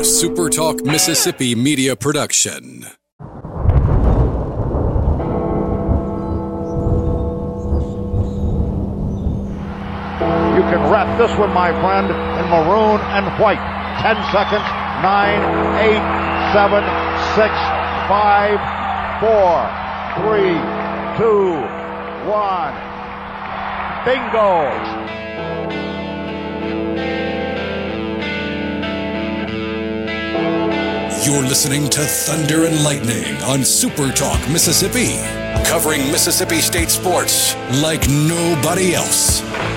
a Super Talk Mississippi media production. You can wrap this one, my friend, in maroon and white. 10 seconds. 9, 8, 7, 6, 5, 4, 3, 2, 1. Bingo! You're listening to Thunder and Lightning on Super Talk Mississippi, covering Mississippi State sports like nobody else.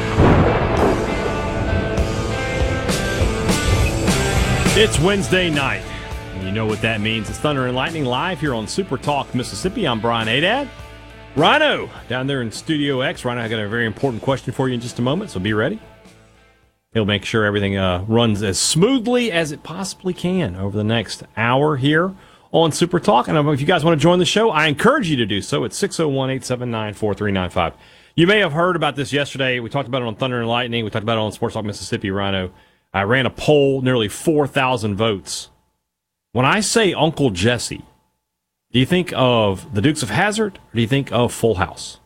It's Wednesday night, and you know what that means. It's Thunder and Lightning live here on Super Talk Mississippi. I'm Brian Hadad. Rhino down there in Studio X. Rhino, I got a very important question for you in just a moment, so be ready. He'll make sure everything runs as smoothly as it possibly can over the next hour here on Super Talk. And if you guys want to join the show, I encourage you to do so. It's 601-879-4395. You may have heard about this yesterday. We talked about it on Thunder and Lightning. We talked about it on Sports Talk Mississippi, Rhino. I ran a poll, nearly 4,000 votes. When I say Uncle Jesse, do you think of the Dukes of Hazzard or do you think of Full House?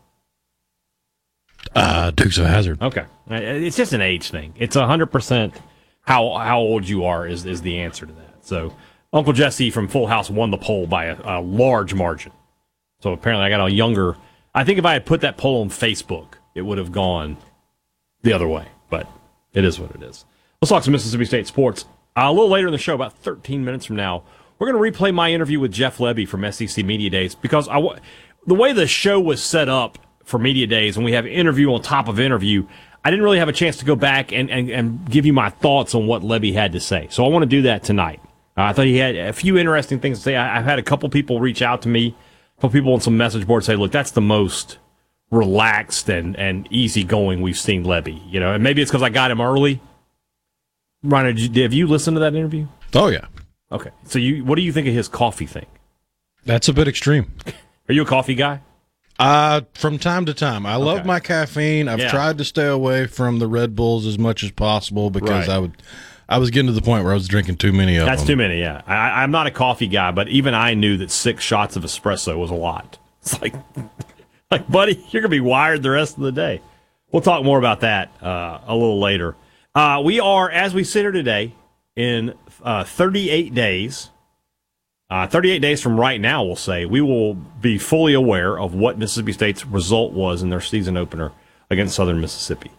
Dukes of Hazzard. Okay. It's just an age thing. It's 100% how old you are is the answer to that. So Uncle Jesse from Full House won the poll by a large margin. So apparently I got a younger... I think if I had put that poll on Facebook, it would have gone the other way. But it is what it is. Let's talk some Mississippi State sports. A little later in the show, about 13 minutes from now, we're going to replay my interview with Jeff Lebby from SEC Media Days because the way the show was set up for Media Days, and we have interview on top of interview, I didn't really have a chance to go back and give you my thoughts on what Lebby had to say. So I want to do that tonight. I thought he had a few interesting things to say. I've had a couple people reach out to me, a couple people on some message boards say, look, that's the most relaxed and easygoing we've seen Lebby. You know, and maybe it's because I got him early. Ryan, have you listened to that interview? Oh, yeah. Okay. So what do you think of his coffee thing? That's a bit extreme. Are you a coffee guy? From time to time. I love my caffeine. I've tried to stay away from the Red Bulls as much as possible because I was getting to the point where I was drinking too many of them. That's too many, yeah. I'm not a coffee guy, but even I knew that 6 shots of espresso was a lot. It's like buddy, you're going to be wired the rest of the day. We'll talk more about that a little later. We are, as we sit here today, in 38 days. 38 days from right now, we'll say, we will be fully aware of what Mississippi State's result was in their season opener against Southern Mississippi.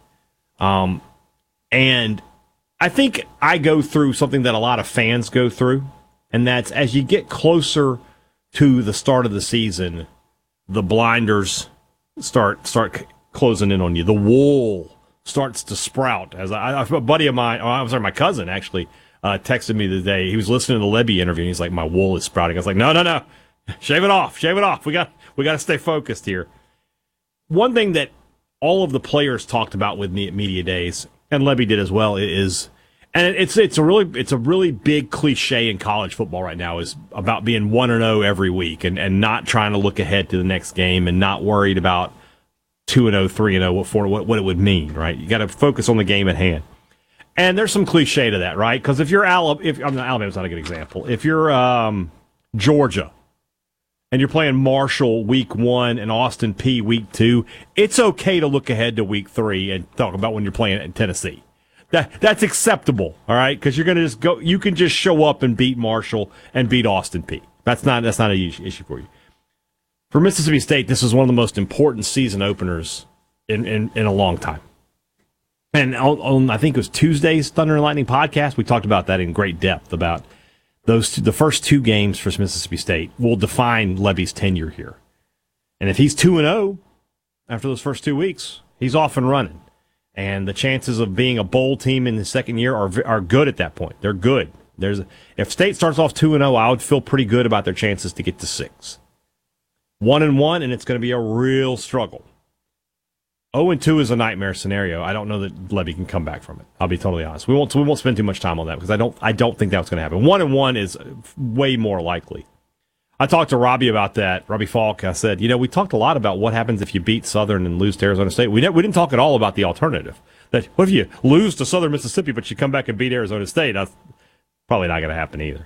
And I think I go through something that a lot of fans go through, and that's as you get closer to the start of the season, the blinders start closing in on you. The wool starts to sprout. As a buddy of mine, my cousin actually texted me the day he was listening to the Lebby interview. And he's like, "My wool is sprouting." I was like, "No, shave it off. We got to stay focused here." One thing that all of the players talked about with me at Media Days, and Lebby did as well, is, and it's a really big cliche in college football right now, is about being 1-0 every week and not trying to look ahead to the next game and not worried about 2-0, 3-0, what it would mean, right? You got to focus on the game at hand. And there's some cliche to that, right? Because if you're Alabama's not a good example. If you're Georgia and you're playing Marshall week 1 and Austin Peay week 2, it's okay to look ahead to week 3 and talk about when you're playing in Tennessee. That's acceptable, all right? Because you're going to just go. You can just show up and beat Marshall and beat Austin Peay. That's not an issue for you. For Mississippi State, this is one of the most important season openers in a long time. And on I think it was Tuesday's Thunder and Lightning podcast, we talked about that in great depth, about the first 2 games for Mississippi State will define Lebby's tenure here. And if he's 2-0 after those first 2 weeks, he's off and running. And the chances of being a bowl team in the second year are good at that point. They're good. If State starts off 2-0, I would feel pretty good about their chances to get to 6. 1-1, and it's going to be a real struggle. 0-2 is a nightmare scenario. I don't know that Lebby can come back from it. I'll be totally honest. We won't spend too much time on that because I don't think that's going to happen. 1-1 is way more likely. I talked to Robbie about that, Robbie Falk. I said, we talked a lot about what happens if you beat Southern and lose to Arizona State. We didn't talk at all about the alternative. That what if you lose to Southern Mississippi but you come back and beat Arizona State? Probably not going to happen either.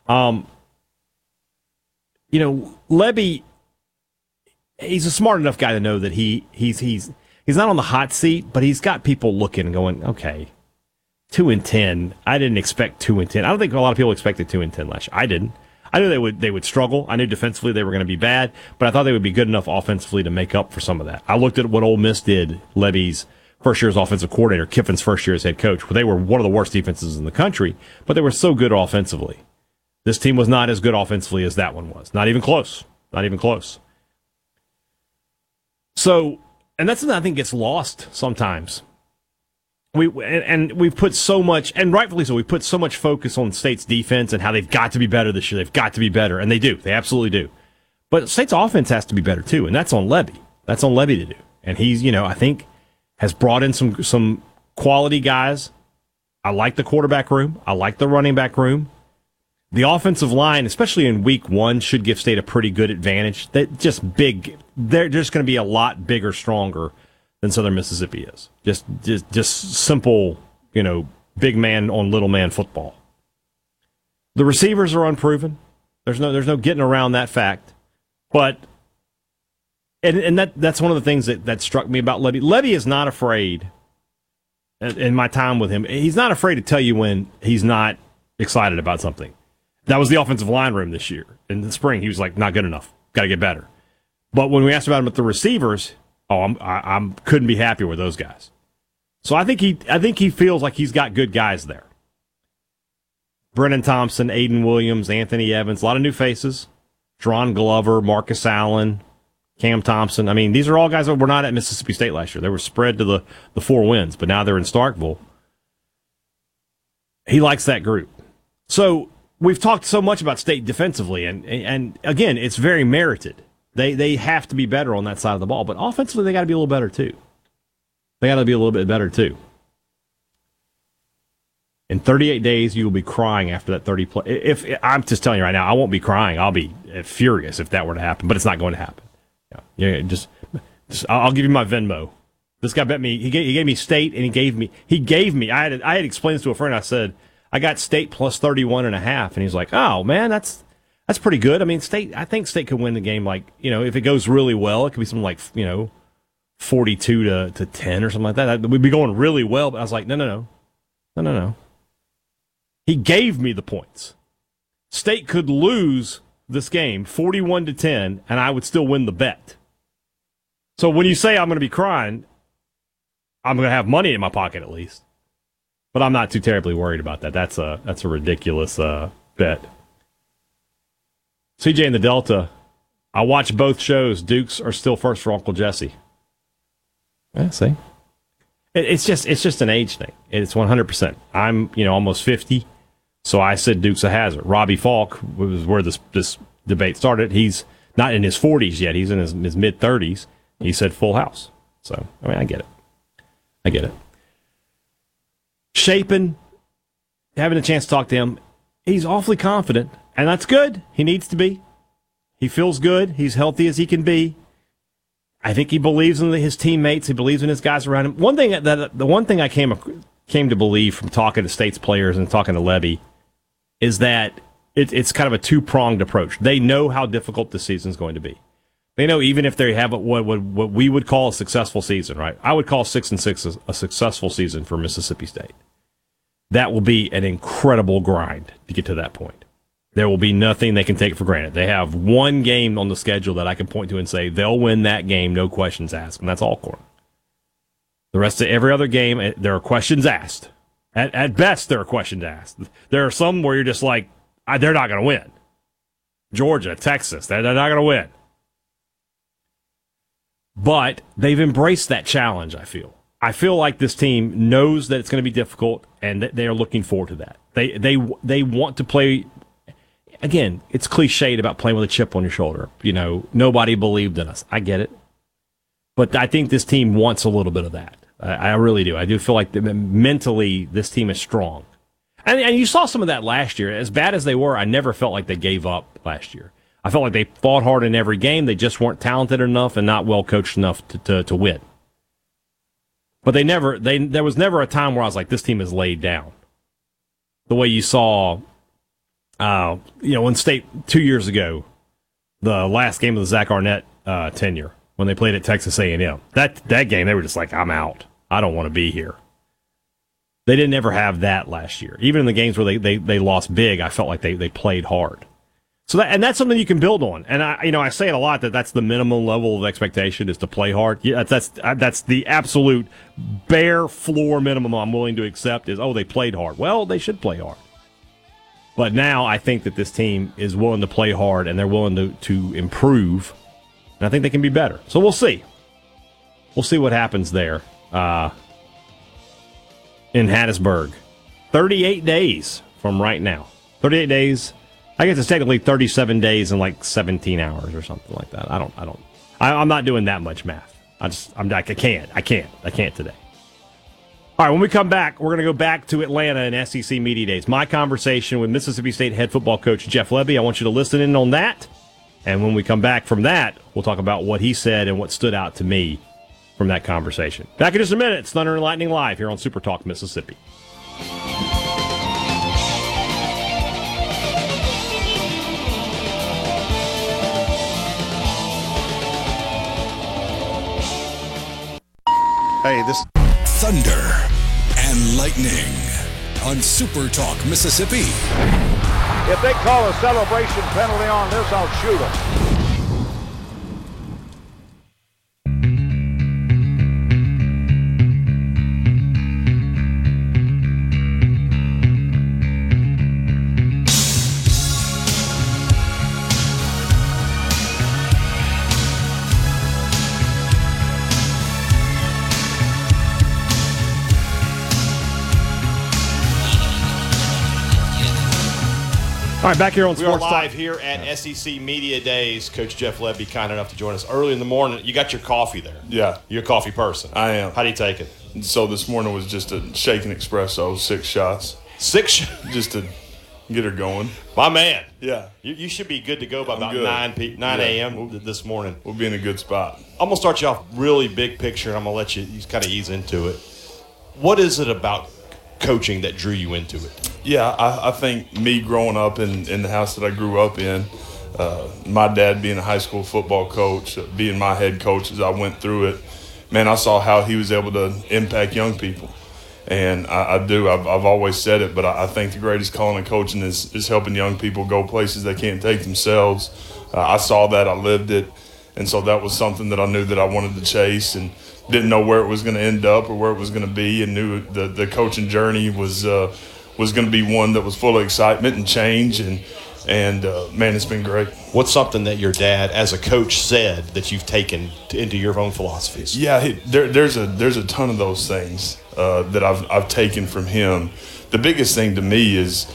Lebby, he's a smart enough guy to know that he's not on the hot seat, but he's got people looking and going, okay, 2-10. I didn't expect 2-10. I don't think a lot of people expected 2-10 last year. I didn't. I knew they would struggle. I knew defensively they were going to be bad, but I thought they would be good enough offensively to make up for some of that. I looked at what Ole Miss did, Lebby's first year as offensive coordinator, Kiffin's first year as head coach. They were one of the worst defenses in the country, but they were so good offensively. This team was not as good offensively as that one was. Not even close. Not even close. So, and that's something I think gets lost sometimes. We've put so much, and rightfully so, we put so much focus on State's defense and how they've got to be better this year. They've got to be better, and they do. They absolutely do. But State's offense has to be better too, and that's on Lebby. That's on Lebby to do. And he's, I think, has brought in some quality guys. I like the quarterback room. I like the running back room. The offensive line, especially in week 1, should give State a pretty good advantage. They're just going to be a lot bigger, stronger than Southern Mississippi is. Just simple, big man on little man football. The receivers are unproven. There's no getting around that fact. But and that's one of the things that struck me about Lebby. Lebby is not afraid. In my time with him, he's not afraid to tell you when he's not excited about something. That was the offensive line room this year. In the spring, he was like, not good enough. Got to get better. But when we asked about him at the receivers, I couldn't be happier with those guys. So I think he feels like he's got good guys there. Brennan Thompson, Aiden Williams, Anthony Evans, a lot of new faces. Dron Glover, Marcus Allen, Cam Thompson. I mean, these are all guys that were not at Mississippi State last year. They were spread to the 4 wins, but now they're in Starkville. He likes that group. So we've talked so much about State defensively, and again, it's very merited. They have to be better on that side of the ball, but offensively they got to be a little better too. They got to be a little bit better too. In 38 days, you will be crying after that 30 play. If I'm just telling you right now, I won't be crying. I'll be furious if that were to happen, but it's not going to happen. Just I'll give you my Venmo. This guy bet me. He gave me State, and he gave me. I had explained this to a friend. I said I got State plus 31.5, and he's like, "Oh man, that's pretty good." I mean, I think State could win the game. Like, if it goes really well, it could be something like 42 to 10 or something like that. We'd be going really well. But I was like, no. He gave me the points. State could lose this game 41 to 10, and I would still win the bet. So when you say I'm going to be crying, I'm going to have money in my pocket at least. But I'm not too terribly worried about that. That's a ridiculous bet. CJ and the Delta, I watch both shows. Dukes are still first for Uncle Jesse. Yeah, see? It's just an age thing. It's 100%. I'm, almost 50. So I said Duke's a hazard. Robbie Falk was where this debate started. He's not in his 40s yet. He's in his mid-30s. He said Full House. So, I get it. Shapen, having a chance to talk to him, he's awfully confident, and that's good. He needs to be. He feels good. He's healthy as he can be. I think he believes in his teammates. He believes in his guys around him. The one thing I came to believe from talking to State's players and talking to Lebby is that it's kind of a two-pronged approach. They know how difficult this season's going to be. They know even if they have what we would call a successful season, right? I would call 6-6 a successful season for Mississippi State. That will be an incredible grind to get to that point. There will be nothing they can take for granted. They have one game on the schedule that I can point to and say they'll win that game, no questions asked, and that's Alcorn. The rest of every other game, there are questions asked. At best, there are questions asked. There are some where you're just like, they're not going to win. Georgia, Texas, they're not going to win. But they've embraced that challenge, I feel. I feel like this team knows that it's going to be difficult, and that they are looking forward to that. They want to play. Again, it's cliched about playing with a chip on your shoulder. Nobody believed in us. I get it. But I think this team wants a little bit of that. I really do. I do feel like mentally this team is strong. And you saw some of that last year. As bad as they were, I never felt like they gave up last year. I felt like they fought hard in every game. They just weren't talented enough and not well coached enough to win. But there was never a time where I was like, this team is laid down. The way you saw when State 2 years ago, the last game of the Zach Arnett tenure, when they played at Texas A&M, that game, they were just like, I'm out. I don't want to be here. They didn't ever have that last year. Even in the games where they lost big, I felt like they played hard. So that's something you can build on. And I say it a lot, that's the minimum level of expectation is to play hard. Yeah, that's the absolute bare floor minimum I'm willing to accept is, they played hard. Well, they should play hard. But now I think that this team is willing to play hard and they're willing to improve. And I think they can be better. So we'll see. We'll see what happens there in Hattiesburg. 38 days from right now. 38 days. I guess it's technically 37 days and like 17 hours or something like that. I'm not doing that much math. I can't today. All right, when we come back, we're going to go back to Atlanta and SEC Media Days. My conversation with Mississippi State head football coach Jeff Lebby. I want you to listen in on that. And when we come back from that, we'll talk about what he said and what stood out to me from that conversation. Back in just a minute. It's Thunder and Lightning Live here on Super Talk Mississippi. Hey, this Thunder and Lightning on Super Talk Mississippi. If they call a celebration penalty on this, I'll shoot them. All right, back here on We are Sports live Talk. here at SEC Media Days. Coach Jeff Lebby, kind enough to join us early in the morning. You got your coffee there. Yeah. You're a coffee person. I am. How do you take it? So this morning was just a shaken espresso, 6 shots, 6 shots? just to get her going. My man. Yeah. You should be good to go by about good. 9 a.m. this morning. We'll be in a good spot. I'm going to start you off really big picture, and I'm going to let you kind of ease into it. What is it about coaching that drew you into it? Yeah, I think me growing up in the house that I grew up in, my dad being a high school football coach, being my head coach as I went through it, man, I saw how he was able to impact young people. And I've always said it, but I think the greatest calling of coaching is helping young people go places they can't take themselves. I saw that, I lived it, and so that was something that I knew that I wanted to chase and didn't know where it was going to end up or where it was going to be, and knew the coaching journey was going to be one that was full of excitement and change, and man, it's been great. What's something that your dad, as a coach, said that you've taken into your own philosophies? Yeah, there's a ton of those things that I've taken from him. The biggest thing to me is,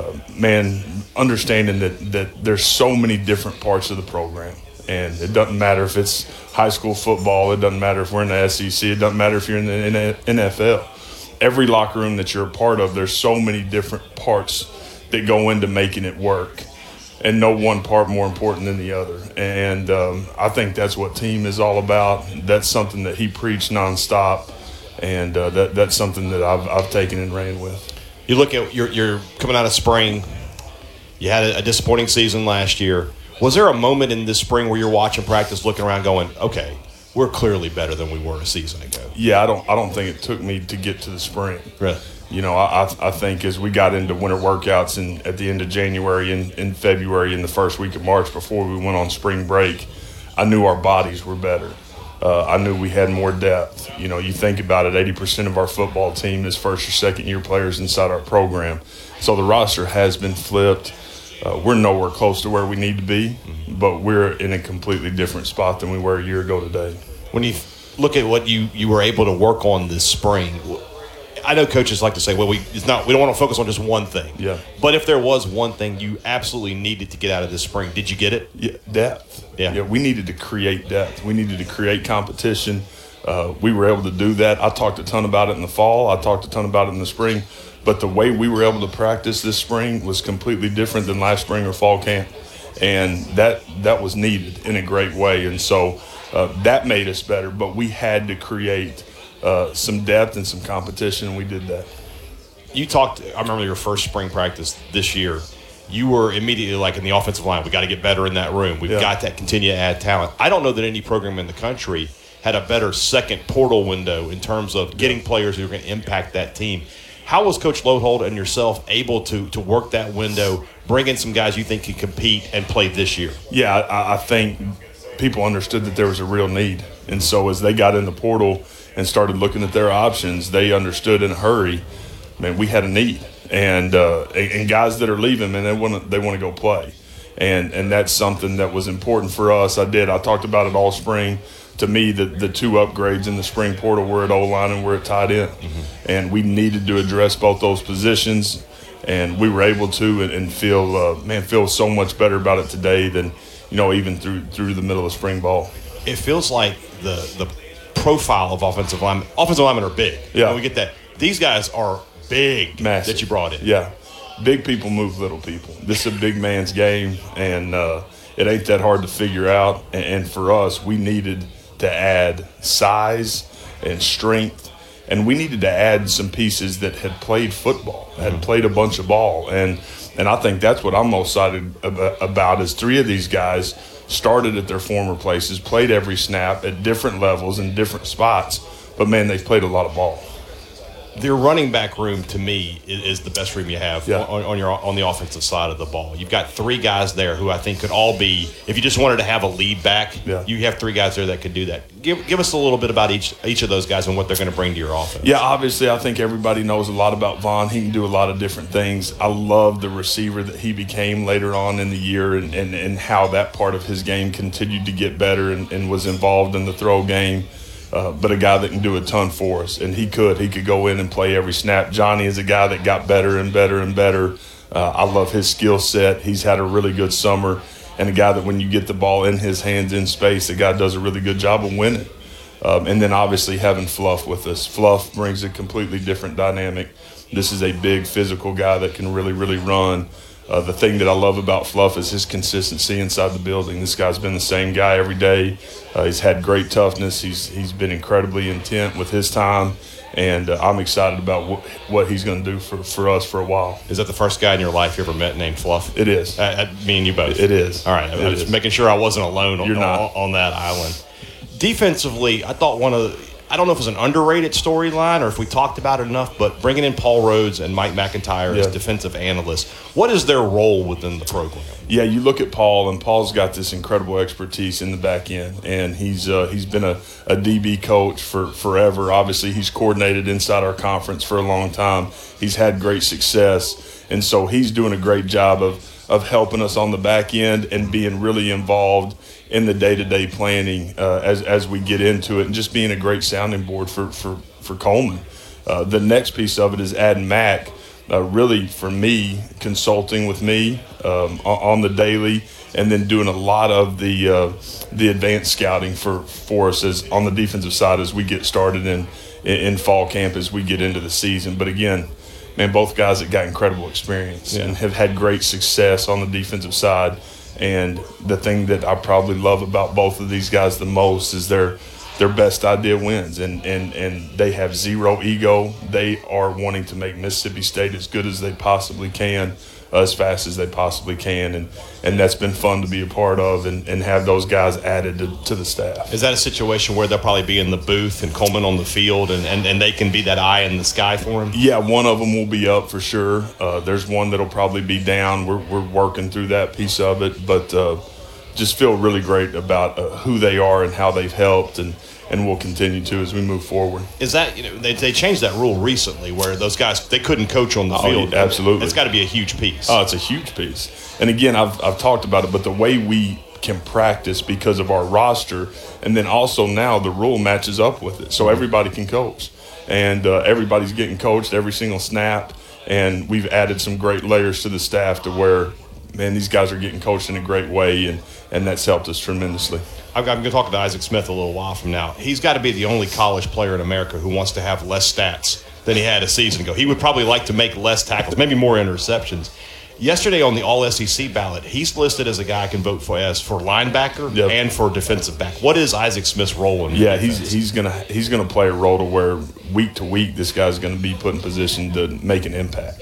understanding that there's so many different parts of the program, and it doesn't matter if it's high school football, it doesn't matter if we're in the SEC, it doesn't matter if you're in the NFL. Every locker room that you're a part of, there's so many different parts that go into making it work, and no one part more important than the other. And I think that's what team is all about. That's something that he preached nonstop, and that's something that I've taken and ran with. You look at you're coming out of spring. You had a disappointing season last year. Was there a moment in this spring where you're watching practice, looking around, going, "Okay, we're clearly better than we were a season ago"? Yeah, I don't think it took me to get to the spring. Really? You know, I think as we got into winter workouts at the end of January and in February and the first week of March before we went on spring break, I knew our bodies were better. I knew we had more depth. You know, you think about it, 80% of our football team is first or second year players inside our program. So the roster has been flipped. We're nowhere close to where we need to be, but we're in a completely different spot than we were a year ago today. When you look at what you were able to work on this spring, I know coaches like to say, well, we don't want to focus on just one thing. Yeah. But if there was one thing you absolutely needed to get out of this spring, did you get it? Yeah, depth. Yeah. We needed to create depth. We needed to create competition. We were able to do that. I talked a ton about it in the fall. I talked a ton about it in the spring. But the way we were able to practice this spring was completely different than last spring or fall camp. And that was needed in a great way. And so that made us better. But we had to create some depth and some competition, and we did that. I remember your first spring practice this year, you were immediately like in the offensive line, we got to get better in that room. We've got to continue to add talent. I don't know that any program in the country had a better second portal window in terms of getting players who are going to impact that team. How was Coach Loadholt and yourself able to work that window, bring in some guys you think can compete and play this year? Yeah, I think people understood that there was a real need. And so as they got in the portal and started looking at their options, they understood in a hurry, man, we had a need. And guys that are leaving, man, they want to go play. And that's something that was important for us. I talked about it all spring. To me, the two upgrades in the spring portal were at O-line and we're at tight end. And we needed to address both those positions, and we were able to and feel so much better about it today than, even through the middle of spring ball. It feels like the profile of offensive linemen. Offensive linemen are big. Yeah. We get that. These guys are big. Massive. That you brought in. Yeah. Big people move little people. This is a big man's game, and it ain't that hard to figure out. And for us, we needed to add size and strength, and we needed to add some pieces that had played football, had played a bunch of ball. And I think that's what I'm most excited about is 3 of these guys started at their former places, played every snap at different levels in different spots, but, man, they've played a lot of ball. Their running back room, to me, is the best room you have on the offensive side of the ball. You've got 3 guys there who I think could all be, if you just wanted to have a lead back, you have 3 guys there that could do that. Give us a little bit about each of those guys and what they're going to bring to your offense. Yeah, obviously I think everybody knows a lot about Vaughn. He can do a lot of different things. I love the receiver that he became later on in the year and how that part of his game continued to get better and was involved in the throw game. But a guy that can do a ton for us, and he could go in and play every snap. Johnny is a guy that got better and better and better. I love his skill set. He's had a really good summer, and a guy that when you get the ball in his hands in space, the guy does a really good job of winning. And then obviously having Fluff with us. Fluff brings a completely different dynamic. This is a big physical guy that can really, really run. The thing that I love about Fluff is his consistency inside the building. This guy's been the same guy every day. He's had great toughness. He's been incredibly intent with his time, and I'm excited about what he's going to do for us for a while. Is that the first guy in your life you ever met named Fluff? It is. Me and you both? It is. All right. I was just making sure I wasn't alone on that island. Defensively, I thought I don't know if it was an underrated storyline or if we talked about it enough, but bringing in Paul Rhodes and Mike McIntyre as defensive analysts, what is their role within the program? Yeah, you look at Paul, and Paul's got this incredible expertise in the back end, and he's been a DB coach for forever. Obviously, he's coordinated inside our conference for a long time. He's had great success, and so he's doing a great job of helping us on the back end and being really involved in the day-to-day planning as we get into it, and just being a great sounding board for Coleman. The next piece of it is adding Mac, really for me, consulting with me on the daily, and then doing a lot of the advanced scouting for us as on the defensive side as we get started in fall camp as we get into the season. But again, man, both guys that got incredible experience and have had great success on the defensive side. And the thing that I probably love about both of these guys the most is their best idea wins, and they have zero ego. They are wanting to make Mississippi State as good as they possibly can, as fast as they possibly can, and that's been fun to be a part of and have those guys added to the staff. Is that a situation where they'll probably be in the booth and Coleman on the field and they can be that eye in the sky for him? Yeah, one of them will be up for sure. There's one that'll probably be down. We're working through that piece of it, but just feel really great about who they are and how they've helped, and we'll continue to as we move forward. Is that, they changed that rule recently where those guys, they couldn't coach on the field. Yeah, absolutely. It's got to be a huge piece. Oh, it's a huge piece. And again, I've talked about it, but the way we can practice because of our roster, and then also now the rule matches up with it. So everybody can coach. And everybody's getting coached every single snap. And we've added some great layers to the staff to where, man, these guys are getting coached in a great way, and that's helped us tremendously. I'm going to talk to Isaac Smith a little while from now. He's got to be the only college player in America who wants to have less stats than he had a season ago. He would probably like to make less tackles, maybe more interceptions. Yesterday on the All-SEC ballot, he's listed as a guy I can vote for linebacker and for defensive back. What is Isaac Smith's role in the defense? he's gonna play a role to where week to week this guy's going to be put in position to make an impact.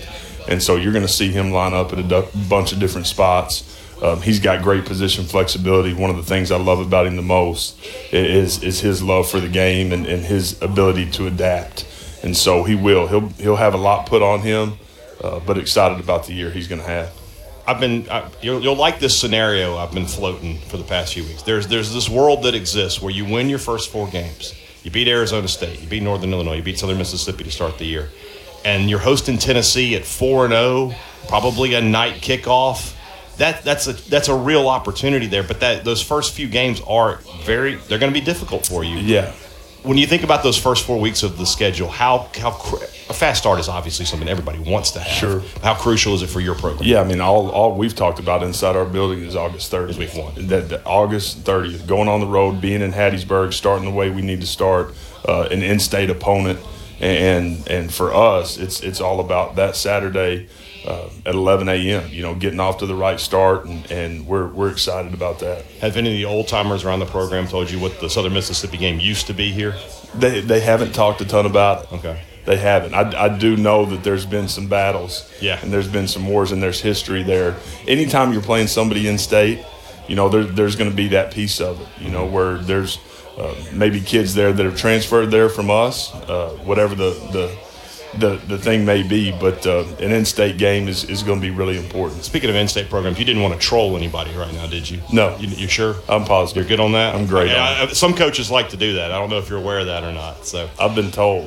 And so you're going to see him line up at a bunch of different spots. He's got great position flexibility. One of the things I love about him the most is his love for the game and his ability to adapt. And so he'll have a lot put on him, but excited about the year he's going to have. You'll like this scenario I've been floating for the past few weeks. There's this world that exists where you win your first 4 games. You beat Arizona State, you beat Northern Illinois, you beat Southern Mississippi to start the year. And you're hosting Tennessee at 4-0, probably a night kickoff. That's a real opportunity there, but those first few games they're going to be difficult for you. Yeah. When you think about those first 4 weeks of the schedule, a fast start is obviously something everybody wants to have. Sure. How crucial is it for your program? Yeah, I mean, all we've talked about inside our building is August 30th. Week 1. That August 30th, going on the road, being in Hattiesburg, starting the way we need to start, an in-state opponent, and for us, it's all about that Saturday at 11 a.m. Getting off to the right start, and we're excited about that. Have any of the old timers around the program told you what the Southern Mississippi game used to be here? They haven't talked a ton about it. Okay. They haven't. I do know that there's been some battles. Yeah. And there's been some wars, and there's history there. Anytime you're playing somebody in state, there's going to be that piece of it. Where there's maybe kids there that have transferred there from us, whatever the thing may be, but an in-state game is going to be really important. Speaking of in-state programs, you didn't want to troll anybody right now, did you? No. You sure? I'm positive. You're good on that? I'm great on it. Some coaches like to do that. I don't know if you're aware of that or not. So I've been told.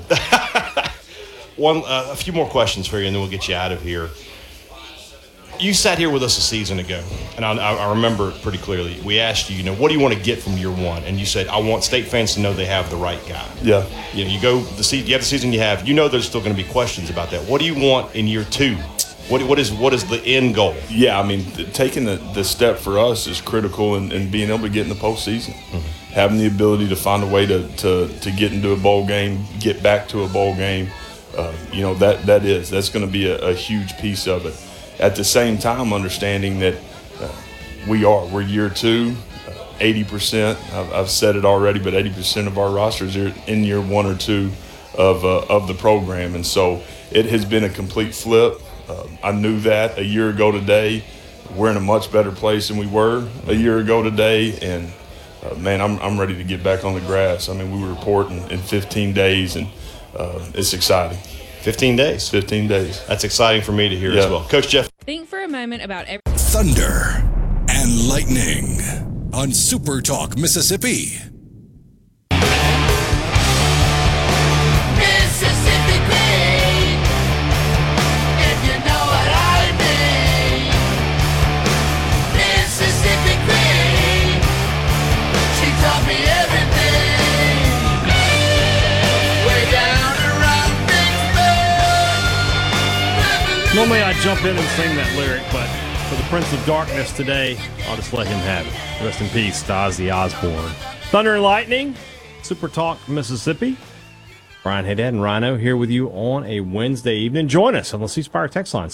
A few more questions for you, and then we'll get you out of here. You sat here with us a season ago, and I remember it pretty clearly. We asked you, what do you want to get from year 1? And you said, I want state fans to know they have the right guy. Yeah. You have the season you have. There's still going to be questions about that. What do you want in year 2? What is the end goal? Yeah, I mean, taking the step for us is critical, and being able to get in the postseason. Mm-hmm. Having the ability to find a way to get into a bowl game, get back to a bowl game, that's going to be a huge piece of it. At the same time, understanding that we're year 2, 80%. I've said it already, but 80% of our rosters are in year 1 or 2 of the program, and so it has been a complete flip. I knew that a year ago today. We're in a much better place than we were a year ago today, and man, I'm ready to get back on the grass. I mean, we were reporting in 15 days, and it's exciting. 15 days. 15 days. That's exciting for me to hear as well. Coach Jeff. Think for a moment about Thunder and Lightning on Super Talk Mississippi. Mississippi Queen, if you know what I mean. Mississippi Queen, she taught me everything. Way down around Vicksburg. Normally I jump in and sing that lyric, but for the Prince of Darkness today, I'll just let him have it. Rest in peace to Ozzy Osbourne. Thunder and Lightning, Super Talk Mississippi. Brian Haydad and Rhino here with you on a Wednesday evening. Join us on the C Spire text line,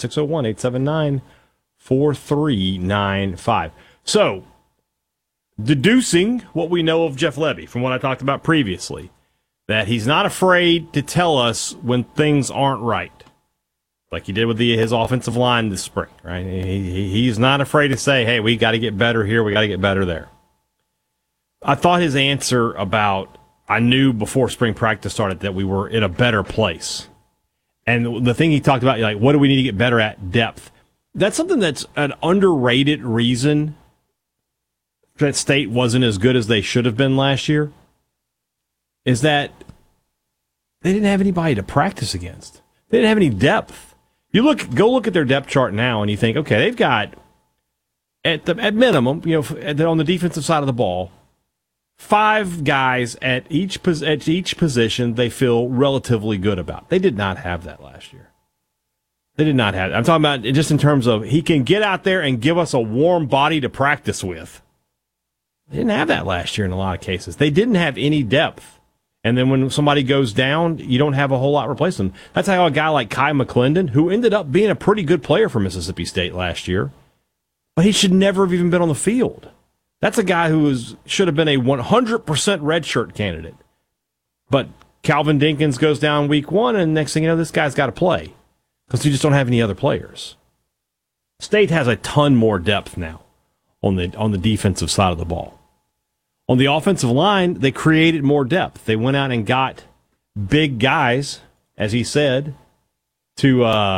601-879-4395. So, deducing what we know of Jeff Lebby from what I talked about previously, that he's not afraid to tell us when things aren't right. Like he did with his offensive line this spring, right? He's not afraid to say, hey, we got to get better here, we got to get better there. I thought his answer about, I knew before spring practice started that we were in a better place. And the thing he talked about, like, what do we need to get better at? Depth. That's something that's an underrated reason that State wasn't as good as they should have been last year, is that they didn't have anybody to practice against. They didn't have any depth. Go look at their depth chart now, and you think, okay, they've got at minimum, on the defensive side of the ball, 5 guys at each position they feel relatively good about. They did not have that last year. They did not have it. I'm talking about just in terms of he can get out there and give us a warm body to practice with. They didn't have that last year in a lot of cases. They didn't have any depth. And then when somebody goes down, you don't have a whole lot replacing them. That's how a guy like Kai McClendon, who ended up being a pretty good player for Mississippi State last year, but he should never have even been on the field. That's a guy who should have been a 100% redshirt candidate. But Calvin Dinkins goes down week 1, and next thing you know, this guy's got to play. because you just don't have any other players. State has a ton more depth now on the defensive side of the ball. On the offensive line, they created more depth. They went out and got big guys, as he said, to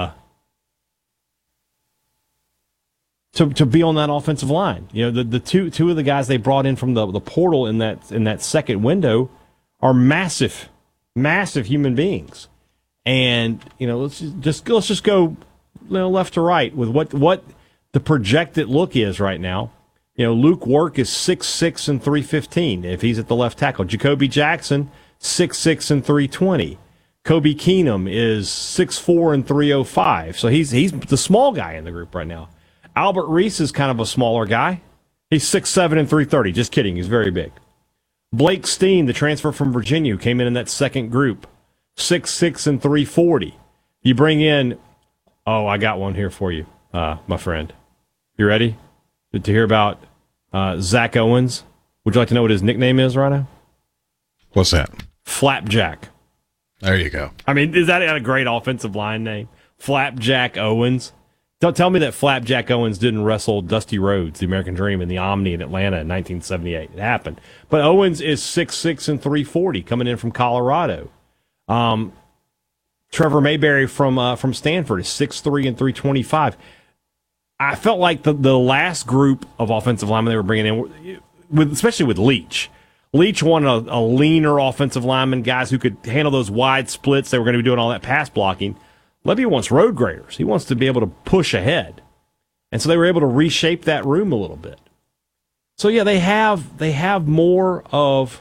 be on that offensive line. You know, the two of the guys they brought in from the portal in that second window are massive human beings. And, you know, let's just go, you know, left to right with what the projected look is right now. You know, Luke Work is 6'6" and 315 if he's at the left tackle. Jacoby Jackson, 6'6" and 320. Kobe Keenum is 6'4" and 305. So he's the small guy in the group right now. Albert Reese is kind of a smaller guy. He's 6'7" and 330. Just kidding. He's very big. Blake Steen, the transfer from Virginia, who came in that second group, 6'6" and 340. You bring in, I got one here for you, my friend. You ready to hear about Zach Owens? Would you like to know what his nickname is right now? What's that? Flapjack. There you go. I mean, is that a great offensive line name? Flapjack Owens. Don't tell me that Flapjack Owens didn't wrestle Dusty Rhodes, the American Dream, in the Omni in Atlanta in 1978. It happened. But Owens is 6'6" and 340, coming in from Colorado. Trevor Mayberry from Stanford is 6'3" and 325. I felt like the last group of offensive linemen they were bringing in, especially with Leach. Leach wanted a leaner offensive lineman, guys who could handle those wide splits. They were going to be doing all that pass blocking. Levy wants road graders. He wants to be able to push ahead. And so they were able to reshape that room a little bit. So yeah, they have more of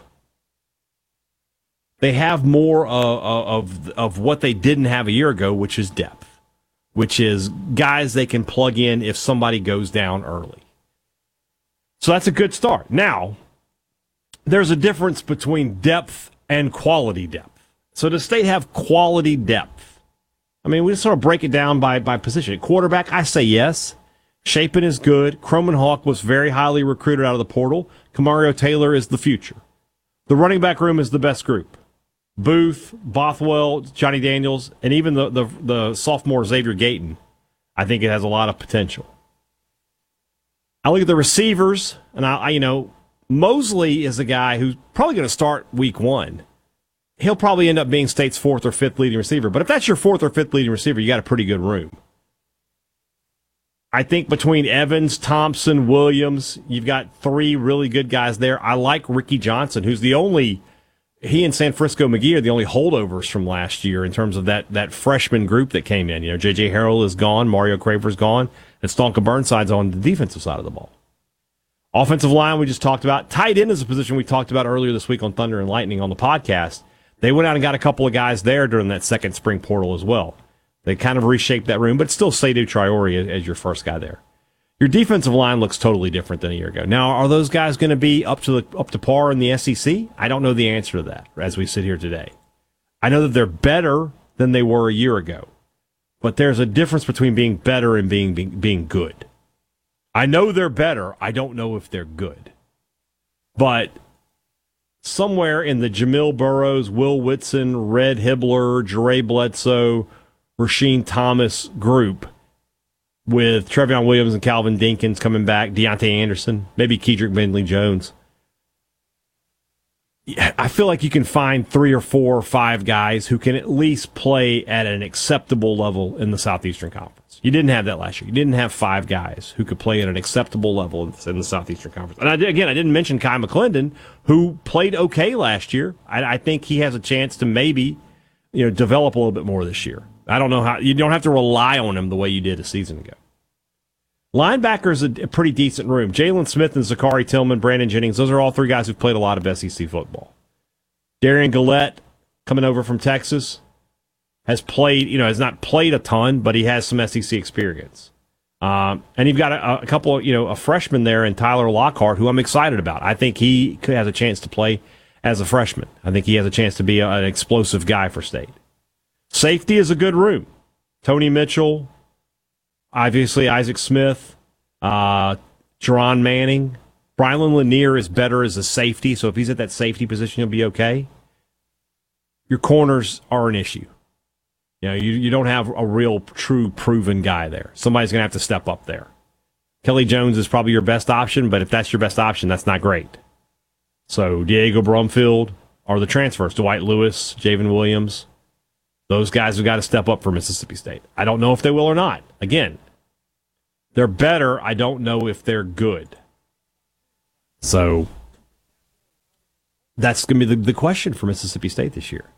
what they didn't have a year ago, which is depth, which is guys they can plug in if somebody goes down early. So that's a good start. Now, there's a difference between depth and quality depth. So does State have quality depth? I mean, we just sort of break it down by position. Quarterback, I say yes. Chapin is good. Croman Hawk was very highly recruited out of the portal. Kamario Taylor is the future. The running back room is the best group. Booth, Bothwell, Johnny Daniels, and even the sophomore Xavier Gayton, I think it has a lot of potential. I look at the receivers, and Mosley is a guy who's probably going to start week one. He'll probably end up being State's fourth or fifth leading receiver. But if that's your fourth or fifth leading receiver, you got a pretty good room. I think between Evans, Thompson, Williams, you've got three really good guys there. I like Ricky Johnson, who's he and San Francisco McGee are the only holdovers from last year in terms of that freshman group that came in. You know, J.J. Harrell is gone, Mario Craver's gone, and Stonka Burnside's on the defensive side of the ball. Offensive line we just talked about. Tight end is a position we talked about earlier this week on Thunder and Lightning on the podcast. They went out and got a couple of guys there during that second spring portal as well. They kind of reshaped that room, but still Seydou Traore as your first guy there. Your defensive line looks totally different than a year ago. Now, are those guys going to be up to par in the SEC? I don't know the answer to that as we sit here today. I know that they're better than they were a year ago, but there's a difference between being better and being good. I know they're better. I don't know if they're good. But somewhere in the Jamil Burrows, Will Whitson, Red Hibbler, Jere Bledsoe, Rasheem Thomas group, with Trevion Williams and Calvin Dinkins coming back, Deontay Anderson, maybe Kedrick Bentley-Jones. I feel like you can find 3 or 4 or 5 guys who can at least play at an acceptable level in the Southeastern Conference. You didn't have that last year. You didn't have 5 guys who could play at an acceptable level in the Southeastern Conference. And I didn't mention Kai McClendon, who played okay last year. I think he has a chance to maybe, develop a little bit more this year. I don't know how. You don't have to rely on him the way you did a season ago. Linebackers a pretty decent room. Jalen Smith and Zachary Tillman, Brandon Jennings, those are all 3 guys who've played a lot of SEC football. Darian Gillette, coming over from Texas, has not played a ton, but he has some SEC experience. And you've got a couple of, a freshman there in Tyler Lockhart, who I'm excited about. I think he has a chance to play as a freshman. I think he has a chance to be an explosive guy for State. Safety is a good room. Tony Mitchell, obviously Isaac Smith, Jerron Manning. Brylan Lanier is better as a safety, so if he's at that safety position, he'll be okay. Your corners are an issue. You know, you don't have a real, true, proven guy there. Somebody's going to have to step up there. Kelly Jones is probably your best option, but if that's your best option, that's not great. So Diego Brumfield or the transfers, Dwight Lewis, Javen Williams, those guys have got to step up for Mississippi State. I don't know if they will or not. Again, they're better. I don't know if they're good. So that's going to be the question for Mississippi State this year.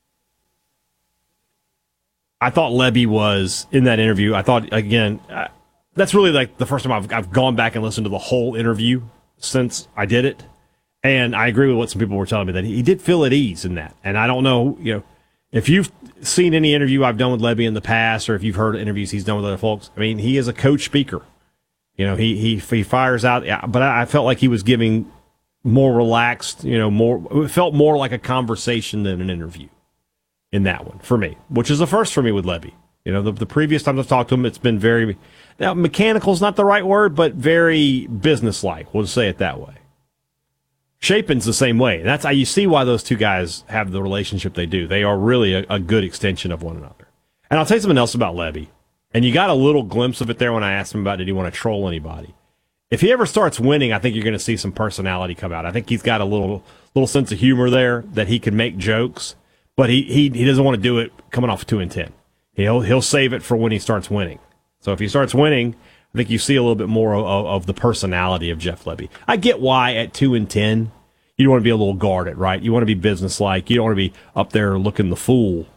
I thought Lebby was, in that interview, I thought, again, that's really like the first time I've gone back and listened to the whole interview since I did it. And I agree with what some people were telling me, that he did feel at ease in that. And I don't know, if you've seen any interview I've done with Lebby in the past, or if you've heard interviews he's done with other folks, I mean, he is a coach speaker. He fires out, but I felt like he was giving more relaxed, it felt more like a conversation than an interview in that one for me, which is a first for me with Lebby. The previous times I've talked to him, it's been very, now mechanical is not the right word, but very businesslike. We'll just say it that way. Shapen's the same way. That's how you see why those two guys have the relationship they do. They are really a good extension of one another. And I'll tell you something else about Lebby. And you got a little glimpse of it there when I asked him about, did he want to troll anybody? If he ever starts winning, I think you're going to see some personality come out. I think he's got a little sense of humor there, that he can make jokes, but he doesn't want to do it coming off 2-10. He'll save it for when he starts winning. So if he starts winning, I think you see a little bit more of the personality of Jeff Lebby. I get why at 2-10 you want to be a little guarded, right? You want to be businesslike. You don't want to be up there looking the fool,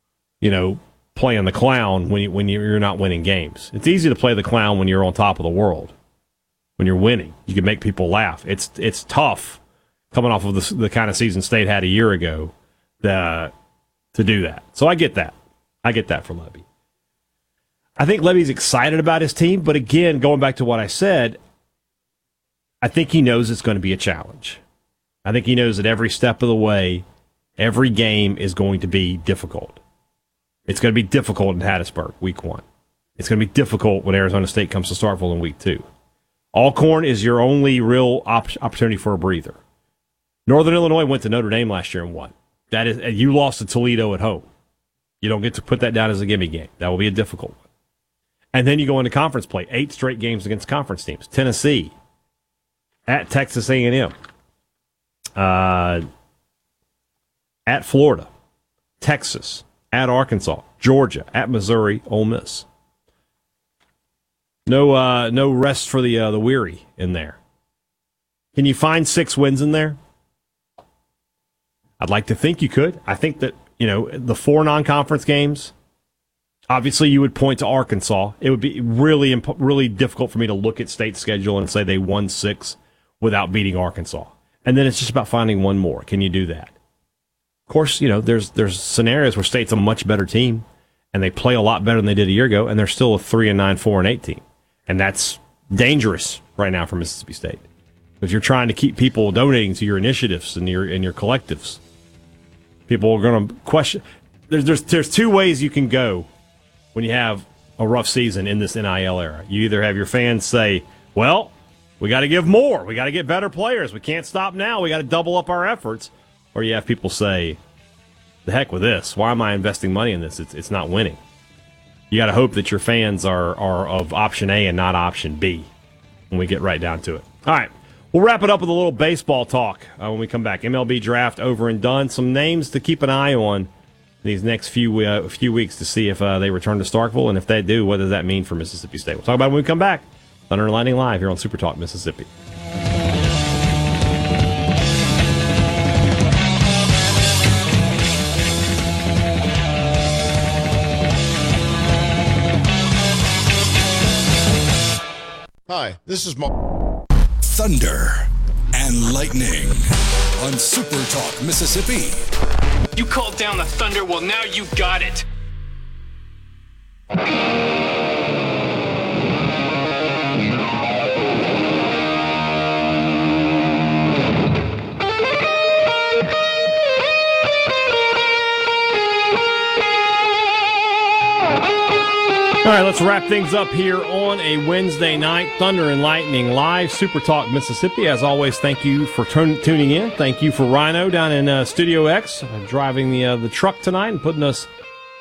playing the clown when you're not winning games. It's easy to play the clown when you're on top of the world. When you're winning, you can make people laugh. It's tough coming off of the kind of season State had a year ago to do that. So I get that. I get that for Lebby. I think Lebby's excited about his team, but again, going back to what I said, I think he knows it's going to be a challenge. I think he knows that every step of the way, every game is going to be difficult. It's going to be difficult in Hattiesburg, week 1. It's going to be difficult when Arizona State comes to Starkville in week 2. Alcorn is your only real opportunity for a breather. Northern Illinois went to Notre Dame last year and won. That is, you lost to Toledo at home. You don't get to put that down as a gimme game. That will be a difficult one. And then you go into conference play. 8 straight games against conference teams. Tennessee, at Texas A&M, at Florida, Texas, at Arkansas, Georgia, at Missouri, Ole Miss. No rest for the weary in there. Can you find 6 wins in there? I'd like to think you could. I think that, the 4 non-conference games, obviously you would point to Arkansas. It would be really, really difficult for me to look at State's schedule and say they won 6 without beating Arkansas. And then it's just about finding one more. Can you do that? Of course, there's scenarios where State's a much better team and they play a lot better than they did a year ago, and they're still a 3-9, 4-8 team. And that's dangerous right now for Mississippi State. If you're trying to keep people donating to your initiatives and your collectives, people are going to question. There's 2 ways you can go when you have a rough season in this NIL era. You either have your fans say, well, we got to give more. We got to get better players. We can't stop now. We got to double up our efforts. Or you have people say, the heck with this. Why am I investing money in this? It's not winning. You got to hope that your fans are of option A and not option B when we get right down to it. All right. We'll wrap it up with a little baseball talk when we come back. MLB draft over and done. Some names to keep an eye on these next few weeks to see if they return to Starkville, and if they do, what does that mean for Mississippi State? We'll talk about it when we come back. Thunder and Lightning Live here on Super Talk Mississippi. Hi, this is Mark. Thunder and Lightning on Super Talk Mississippi. You called down the thunder, well now you got it. All right, let's wrap things up here on a Wednesday night. Thunder and Lightning Live, Super Talk Mississippi. As always, thank you for tuning in. Thank you for Rhino down in Studio X, driving the truck tonight and putting us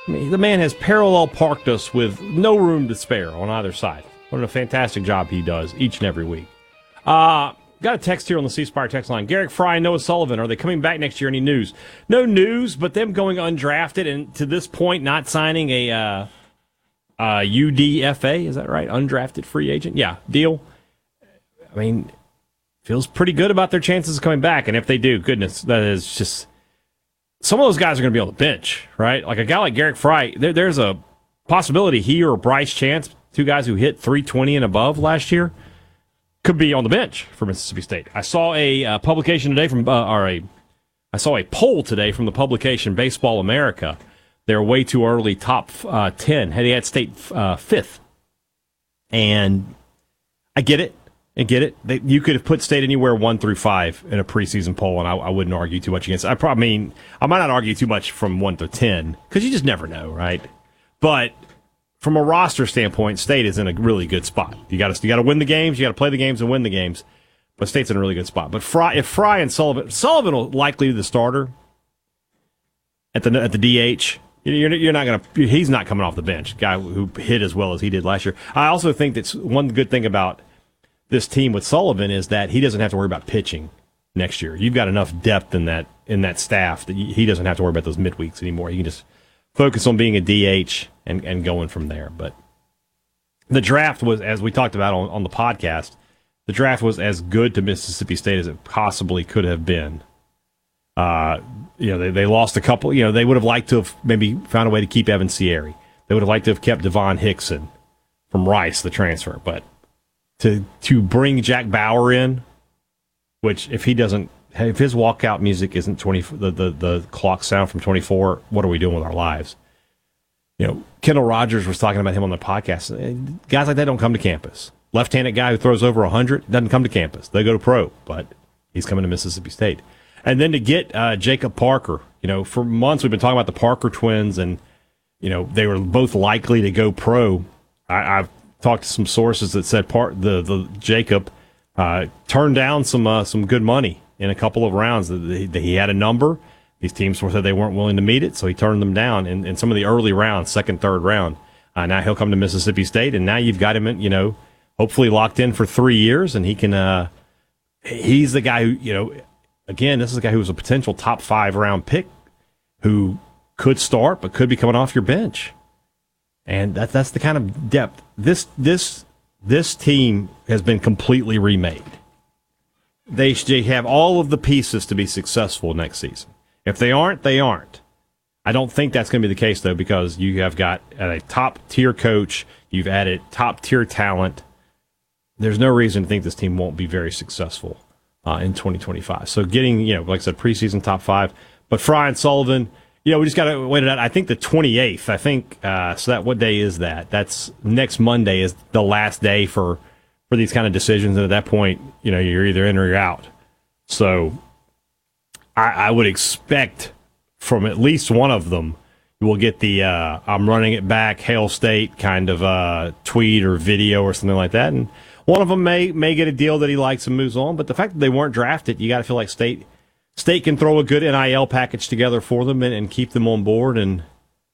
I mean, the man has parallel parked us with no room to spare on either side. What a fantastic job he does each and every week. Got a text here on the C Spire text line. Garrick Fry and Noah Sullivan, are they coming back next year? Any news? No news, but them going undrafted and to this point not signing a UDFA, is that right? Undrafted free agent? Yeah, deal. I mean, feels pretty good about their chances of coming back. And if they do, goodness, that is just... Some of those guys are going to be on the bench, right? Like a guy like Garrick Fry, there's a possibility he or Bryce Chance, two guys who hit 320 and above last year, could be on the bench for Mississippi State. I saw a publication today I saw a poll today from the publication Baseball America. They're way too early, top 10. They had State 5th. And I get it. You could have put State anywhere 1 through 5 in a preseason poll, and I wouldn't argue too much against it. I might not argue too much from 1 to 10, because you just never know, right? But from a roster standpoint, State is in a really good spot. You got to win the games, you got to play the games and win the games. But State's in a really good spot. But if Fry and Sullivan will likely be the starter at the DH. You're not going to. He's not coming off the bench. Guy who hit as well as he did last year. I also think that's one good thing about this team with Sullivan is that he doesn't have to worry about pitching next year. You've got enough depth in that staff that he doesn't have to worry about those midweeks anymore. He can just focus on being a DH and going from there. But the draft was, as we talked about on the podcast, the draft was as good to Mississippi State as it possibly could have been. They lost a couple. They would have liked to have maybe found a way to keep Evan Sierre. They would have liked to have kept Devon Hickson from Rice, the transfer. But to bring Jack Bauer in, which if his walkout music isn't 20, the clock sound from 24, what are we doing with our lives? Kendall Rogers was talking about him on the podcast. Guys like that don't come to campus. Left-handed guy who throws over 100 doesn't come to campus. They go to pro, but he's coming to Mississippi State. And then to get Jacob Parker, for months we've been talking about the Parker twins, and they were both likely to go pro. I've talked to some sources that said the Jacob turned down some good money in a couple of rounds. That he had a number. These teams said they weren't willing to meet it, so he turned them down in some of the early rounds, second, third round. Now he'll come to Mississippi State, and now you've got him in, hopefully locked in for 3 years, and he can. He's the guy who, again, this is a guy who was a potential top 5 round pick who could start but could be coming off your bench. And that's the kind of depth. This team has been completely remade. They have all of the pieces to be successful next season. If they aren't, they aren't. I don't think that's going to be the case, though, because you have got a top-tier coach. You've added top-tier talent. There's no reason to think this team won't be very successful in 2025. So getting, like I said, preseason top 5. But Fry and Sullivan, we just got to wait it out. I think the 28th, so what day is that? That's next Monday is the last day for these kind of decisions. And at that point, you're either in or you're out. So I would expect from at least one of them, we'll get the I'm running it back, Hail State kind of tweet or video or something like that. And one of them may get a deal that he likes and moves on. But the fact that they weren't drafted, you got to feel like State can throw a good NIL package together for them and keep them on board and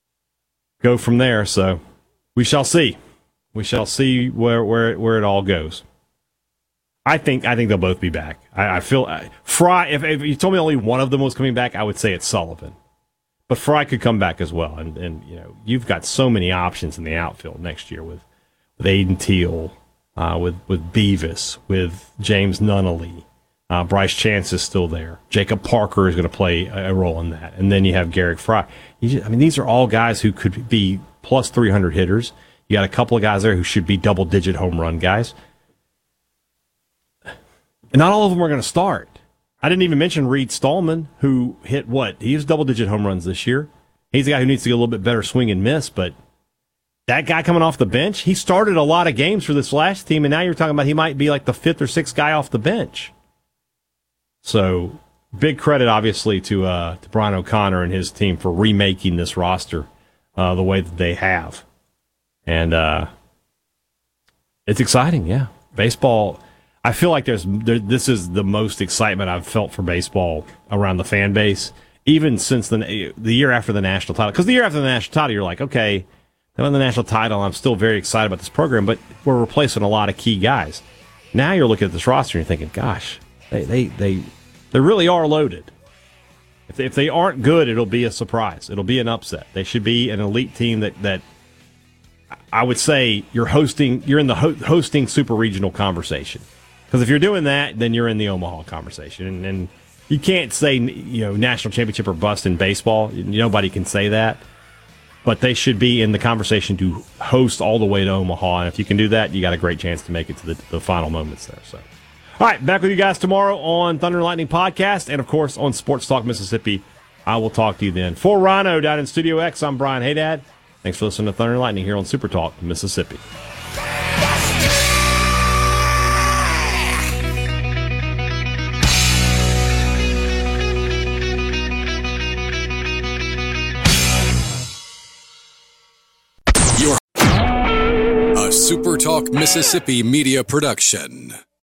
go from there. So we shall see. We shall see where it all goes. I think they'll both be back. I feel Fry. If you told me only one of them was coming back, I would say it's Sullivan. But Fry could come back as well. And you've got so many options in the outfield next year with Aiden Teal, with Beavis, with James Nunnally. Bryce Chance is still there. Jacob Parker is going to play a role in that. And then you have Garrick Fry. These are all guys who could be plus 300 hitters. You got a couple of guys there who should be double-digit home run guys. And not all of them are going to start. I didn't even mention Reed Stallman, who hit what? He was double-digit home runs this year. He's a guy who needs to get a little bit better swing and miss, but that guy coming off the bench, he started a lot of games for this last team, and now you're talking about he might be like the 5th or 6th guy off the bench. So big credit, obviously, to Brian O'Connor and his team for remaking this roster the way that they have. And it's exciting, yeah. Baseball, I feel like this is the most excitement I've felt for baseball around the fan base even since the year after the national title. Because the year after the national title, you're like, okay, they won the national title. I'm still very excited about this program, but we're replacing a lot of key guys. Now you're looking at this roster and you're thinking, gosh, they really are loaded. If they aren't good, it'll be a surprise. It'll be an upset. They should be an elite team that I would say you're in the hosting super regional conversation. Because if you're doing that, then you're in the Omaha conversation. And you can't say, national championship or bust in baseball. Nobody can say that. But they should be in the conversation to host all the way to Omaha. And if you can do that, you got a great chance to make it to the final moments there. So, all right, back with you guys tomorrow on Thunder and Lightning Podcast. And, of course, on Sports Talk Mississippi. I will talk to you then. For Rhino down in Studio X, I'm Brian Haydad. Thanks for listening to Thunder and Lightning here on Super Talk Mississippi. A Super Talk Mississippi media production.